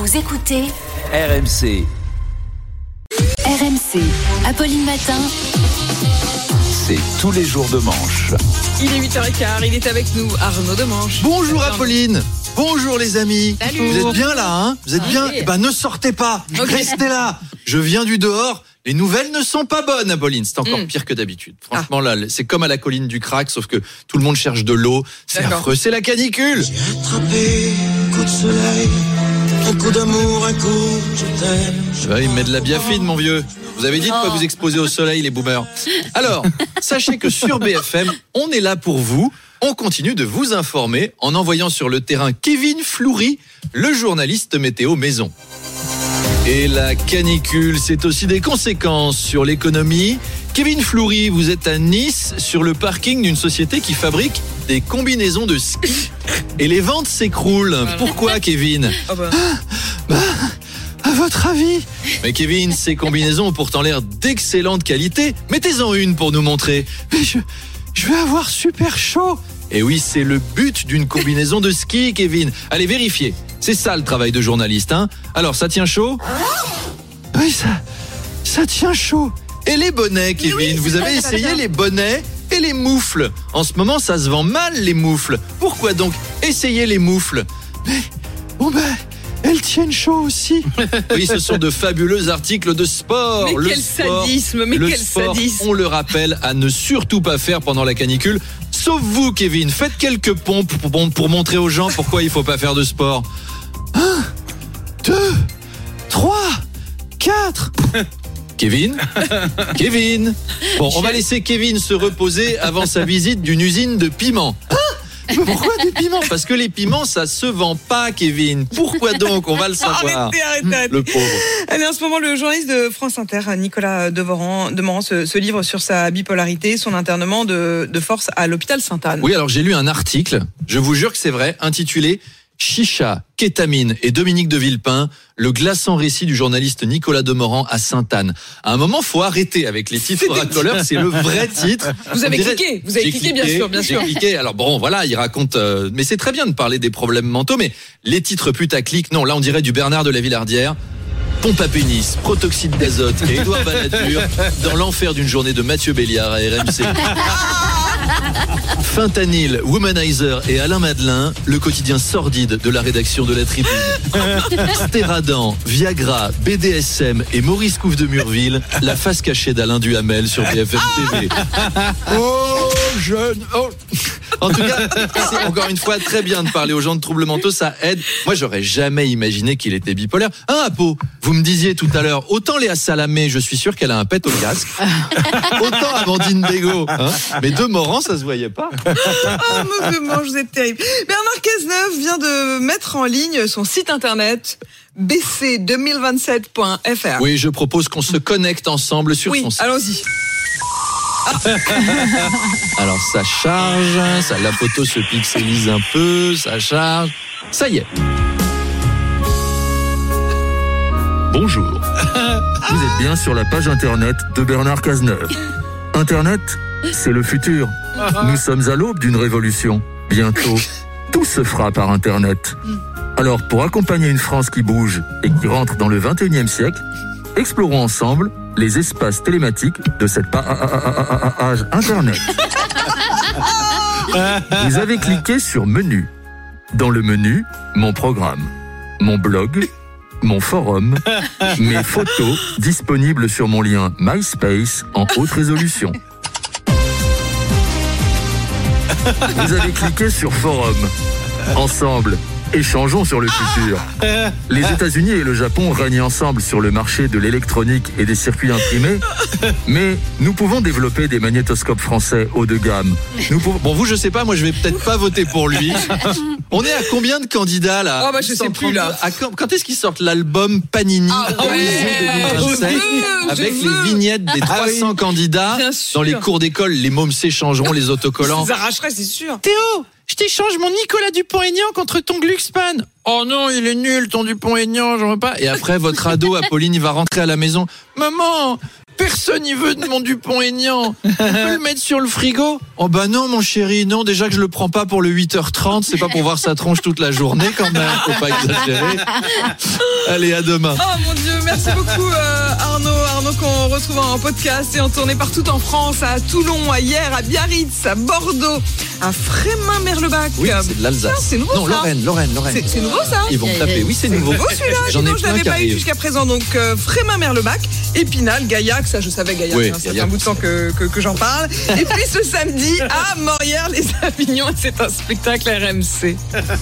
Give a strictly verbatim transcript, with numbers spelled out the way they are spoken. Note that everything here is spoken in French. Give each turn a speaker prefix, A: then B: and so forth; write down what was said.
A: Vous écoutez
B: R M C.
A: R M C, Apolline Matin.
B: C'est tous les jours de manche.
C: Il est huit heures quinze, il est avec nous, Arnaud Demanche.
D: Bonjour Apolline. Bonjour les amis.
C: Salut.
D: Vous êtes bien là, hein? Vous êtes bien?
C: Okay.
D: Eh ben ne sortez pas.
C: Okay.
D: Restez là. Je viens du dehors. Les nouvelles ne sont pas bonnes, Apolline. C'est encore
C: Mm.
D: pire que d'habitude. Franchement, là, c'est comme à la colline du Crac, sauf que tout le monde cherche de l'eau. C'est
C: D'accord.
D: affreux. C'est la canicule.
E: J'ai attrapé un coup de soleil, un coup d'amour, un coup je t'aime.
D: Ouais, il met de la biafine, mon vieux. Vous avez dit de pas vous exposer au soleil, les boomers. Alors, sachez que sur B F M, on est là pour vous. On continue de vous informer en envoyant sur le terrain Kevin Floury, le journaliste météo maison. Et la canicule, c'est aussi des conséquences sur l'économie. Kevin Floury, vous êtes à Nice, sur le parking d'une société qui fabrique des combinaisons de ski. Et les ventes s'écroulent. Pourquoi, Kevin ?
C: Oh bah.
D: Bah, à votre avis ? Mais Kevin, ces combinaisons ont pourtant l'air d'excellente qualité. Mettez-en une pour nous montrer. Mais je, je vais avoir super chaud. Et oui, c'est le but d'une combinaison de ski, Kevin. Allez, vérifiez. C'est ça le travail de journaliste, hein ? Alors, ça tient chaud ? Oui, ça, ça tient chaud. Et les bonnets, Kevin ?
C: Oui,
D: Vous avez
C: ça, ça
D: essayé
C: vient.
D: les bonnets et les moufles. En ce moment, ça se vend mal, les moufles. Pourquoi donc essayez les moufles ? Mais, bon ben, elles tiennent chaud aussi. Oui, ce sont de fabuleux articles de sport.
C: Mais
D: Le
C: quel
D: sport,
C: sadisme, mais
D: le
C: quel
D: sport,
C: sadisme.
D: on le rappelle, à ne surtout pas faire pendant la canicule. Sauf vous, Kevin. Faites quelques pompes pour, pour, pour montrer aux gens pourquoi il faut pas faire de sport. Un, deux, trois, quatre. Kevin Kevin Bon, on va laisser Kevin se reposer avant sa visite d'une usine de piments. Ah, mais pourquoi des piments ? Parce que les piments, ça se vend pas, Kevin. Pourquoi donc ? On va le savoir.
C: Arrêtez, arrêtez, arrêtez.
D: Le pauvre.
C: Allez, en ce moment, le journaliste de France Inter, Nicolas Demorand, Demorand se, se livre sur sa bipolarité, son internement de, de force à l'hôpital Sainte-Anne.
D: Oui, alors j'ai lu un article, je vous jure que c'est vrai, intitulé Chicha, kétamine et Dominique de Villepin, le glaçant récit du journaliste Nicolas Demorand à Sainte-Anne. À un moment, faut arrêter avec les titres racoleurs, c'est le vrai titre.
C: Vous avez
D: On dirait-
C: cliqué, vous avez
D: J'ai
C: cliqué, bien sûr, bien sûr.
D: J'ai cliqué. Alors bon, voilà, il raconte, euh, mais c'est très bien de parler des problèmes mentaux, mais les titres putaclic, non, là on dirait du Bernard de la Villardière. Pompe à pénis, protoxyde d'azote et Édouard Balladur dans l'enfer d'une journée de Mathieu Béliard à R M C. Fentanyl, Womanizer et Alain Madelin, le quotidien sordide de la rédaction de la Tribune. Stéradan, Viagra, B D S M et Maurice Couve de Murville, la face cachée d'Alain Duhamel sur B F M T V. Oh, jeune, oh. En tout cas, c'est encore une fois très bien de parler aux gens de troubles mentaux, ça aide. Moi, j'aurais jamais imaginé qu'il était bipolaire. Hein, Apo, vous me disiez tout à l'heure, autant Léa Salamé, je suis sûr qu'elle a un pet au casque, autant Amandine Bégaud, hein, mais de Morand, ça se voyait pas.
C: Oh, monsieur Mange, vous êtes terrible. Bernard Cazeneuve vient de mettre en ligne son site internet b c deux mille vingt-sept point f r.
D: Oui, je propose qu'on se connecte ensemble sur
C: Oui,
D: son site.
C: allons-y.
D: Alors ça charge, ça, la photo se pixelise un peu, ça charge. Ça y est.
F: Bonjour. Vous êtes bien sur la page internet de Bernard Cazeneuve. Internet, c'est le futur. Nous sommes à l'aube d'une révolution. Bientôt, tout se fera par Internet. Alors, pour accompagner une France qui bouge et qui rentre dans le vingt et unième siècle, explorons ensemble les espaces télématiques de cette page Internet. Vous avez cliqué sur Menu. Dans le menu, mon programme, mon blog, mon forum, mes photos disponibles sur mon lien MySpace en haute résolution. Vous avez cliqué sur Forum. Ensemble, échangeons sur le futur. Les États-Unis et le Japon règnent ensemble sur le marché de l'électronique et des circuits imprimés, mais nous pouvons développer des magnétoscopes français haut de gamme.
D: Nous pouvons... Bon, vous, je sais pas, moi, je vais peut-être pas voter pour lui. On est à combien de candidats, là ?
C: Oh, bah, je sais plus, là.
D: À quand, quand est-ce qu'ils sortent l'album Panini
C: Ah, ouais.
D: deux mille vingt-sept,
C: Je veux,
D: avec
C: je
D: les
C: veux.
D: vignettes des trois cents candidats
C: Bien sûr.
D: dans les cours d'école, les mômes s'échangeront, les autocollants.
C: Ils arracheraient, c'est sûr.
D: Théo, je t'échange mon Nicolas Dupont-Aignan contre ton Glucksmann. Oh non, il est nul ton Dupont-Aignan, j'en veux pas. Et après, votre ado, Apolline, il va rentrer à la maison. Maman, Personne n'y veut de mon Dupont-Aignan. On peut le mettre sur le frigo? Oh bah non mon chéri, non, déjà que je le prends pas pour le huit heures trente, c'est pas pour voir sa tronche toute la journée quand même, faut pas exagérer. Allez, à demain.
C: Oh mon Dieu, merci beaucoup euh, Arnaud. Arnaud qu'on retrouve en podcast et en tournée partout en France, à Toulon, à Hyères, à Biarritz, à Bordeaux, à Frémin-Merlebach.
D: Oui, c'est de l'Alsace.
C: C'est nouveau
D: non,
C: ça.
D: Lorraine, Lorraine, Lorraine.
C: C'est, c'est nouveau ça.
D: Ils vont me taper, oui c'est nouveau.
C: Oh celui-là,
D: J'en ai
C: non, je
D: plein
C: l'avais
D: qui
C: pas eu
D: arrivent.
C: jusqu'à présent. Donc euh, Frémin-Merlebach, Épinal, Gaillac, ça je savais Gaillac,
D: Oui,
C: hein, ça fait
D: Gaillac.
C: un bout de temps que, que, que j'en parle. Et puis ce samedi à Morières-les-Avignon, c'est un spectacle R M C.